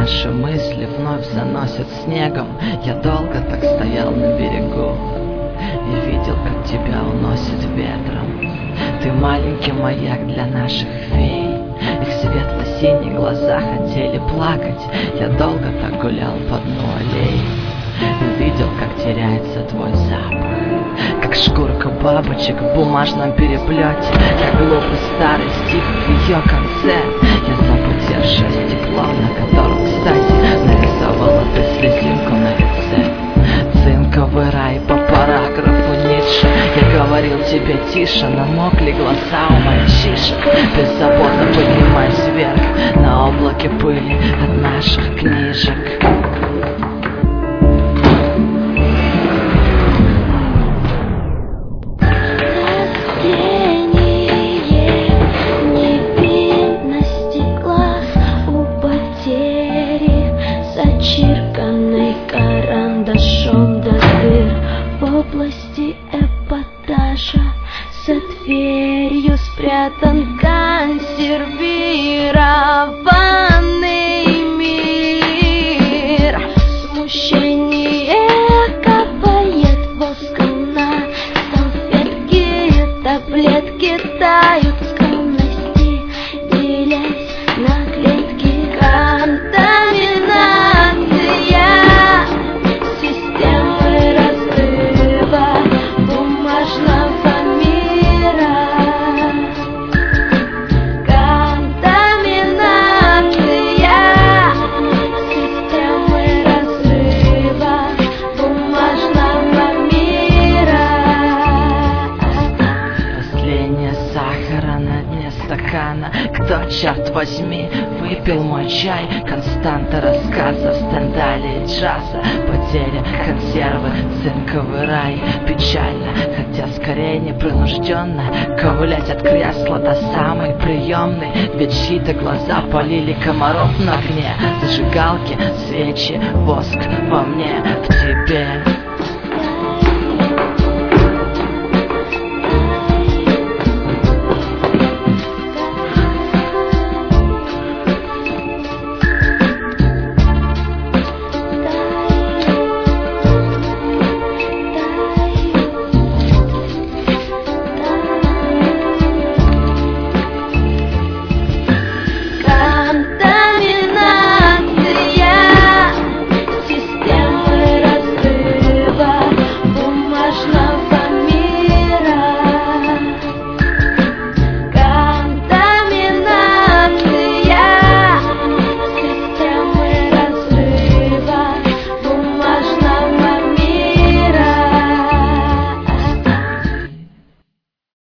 Наши мысли вновь заносят снегом. Я долго так стоял на берегу и видел, как тебя уносит ветром. Ты маленький маяк для наших фей. Их светло-синие глаза хотели плакать. Я долго так гулял по дну аллеи и видел, как теряется твой запах, как шкурка бабочек в бумажном переплете, как глупый старый стих в ее конце. Я запотевшее стекло, на котором, кстати, нарисовала ты слезинку на лице. Цинковый рай по параграфу Ницше. Я говорил тебе тише, намокли глаза у мальчишек. Беззаботно поднимаясь вверх на облаке пыли от наших книжек. Зачерканный карандашом до дыр в области эпатажа. За дверью спрятан консервированный мир. Смущение капает воском на салфетки. Таблетки тают в скромности, делясь на клетки. Кто, черт возьми, выпил мой чай? Константа рассказов, стендали и джаза. Потеря консервы, цинковый рай. Печально, хотя скорее непринужденно ковылять от кресла до самой приемной. Ведь чьи-то глаза полили комаров на огне. Зажигалки, свечи, воск во мне, в тебе.